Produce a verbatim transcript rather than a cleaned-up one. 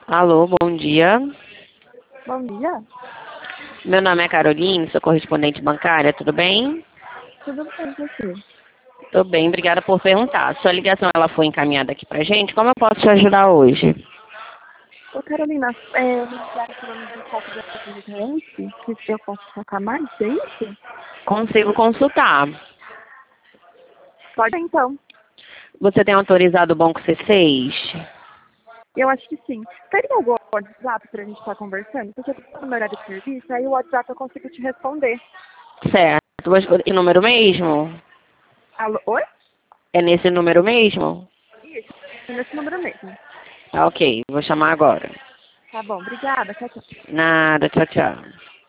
Alô, bom dia. Bom dia. Meu nome é Caroline, sou correspondente bancária, tudo bem? Tudo bem com você? Tô bem, obrigada por perguntar. Sua ligação ela foi encaminhada aqui pra gente, como eu posso te ajudar hoje? Ô, Carolina, é, me ligaram falando de falta de visitante, que eu posso sacar mais, é isso? Consigo consultar. Pode então. Você tem autorizado o banco C seis? Eu acho que sim. Teria algum WhatsApp pra gente estar conversando? Porque eu tô no meu horário de serviço, aí o WhatsApp eu consigo te responder. Certo. Esse número mesmo? Alô? Oi? É nesse número mesmo? Isso, nesse número mesmo. Tá ok, vou chamar agora. Tá bom, obrigada. Tchau, tchau. Nada, tchau, tchau.